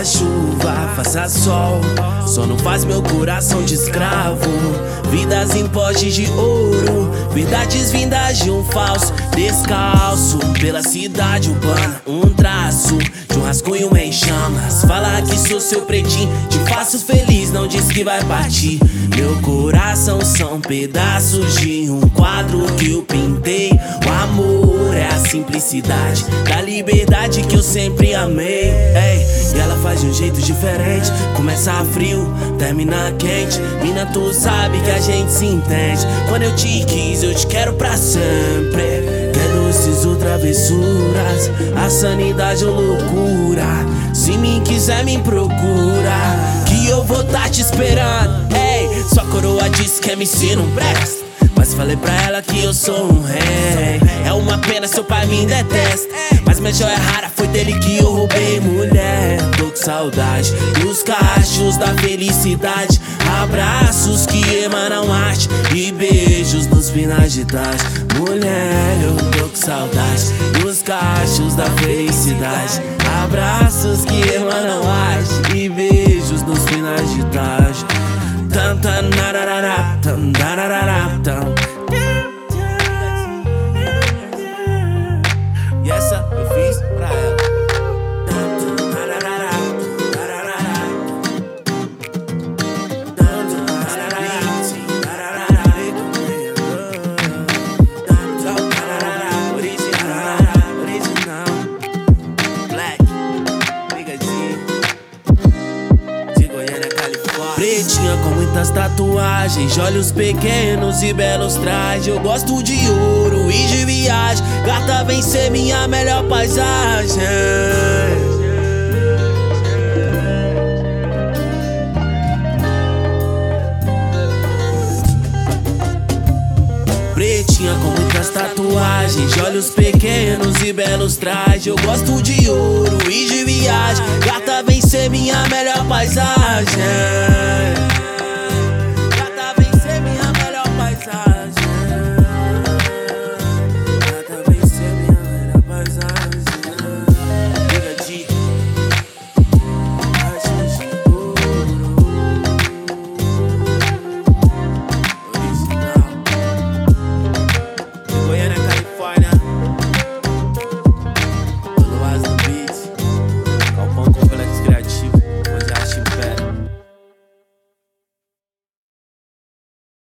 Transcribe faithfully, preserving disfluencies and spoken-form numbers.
Faça chuva, faça sol, só não faz meu coração de escravo. Vidas em potes de ouro, verdades vindas de um falso. Descalço pela cidade urbana, um traço de um rascunho em chamas. Fala que sou seu pretinho, te faço feliz, não diz que vai partir. Meu coração são pedaços de um quadro que eu pintei. O amor é a simplicidade da liberdade que eu sempre amei. Ei, e ela faz de um jeito diferente, começa frio, termina quente. Mina, tu sabe que a gente se entende. Quando eu te quis, eu te quero pra sempre. Quer doces ou travessuras, a sanidade ou loucura. Se me quiser, me procura, que eu vou tá te esperando. Ei, sua coroa disse que M C não presta, mas falei pra ela que eu sou um rei. É uma pena, seu pai me detesta, mas minha joia rara foi dele que eu roubei. Mulher, tô com saudade dos cachos da felicidade. Abraços que emanam arte e beijos nos finais de tarde. Mulher, eu tô com saudade dos cachos da felicidade. Abraços que emanam arte e beijos nos finais de tarde. Tan tan nararara, tan nararara, tan. E essa eu fiz pra ela. Tan tan nararara, nararara. Tan tan nararara, nararara. Tan tan nararara, original, original. Black, brigadinho de Goiânia, Califórnia. Pretinha com muitas tatuagens, olhos pequenos e belos trajes. Eu gosto de ouro e de viagem, gata vem ser minha melhor paisagem. Pretinha com muitas tatuagens, olhos pequenos e belos trajes. Eu gosto de ouro e de viagem, gata vem ser minha melhor paisagem.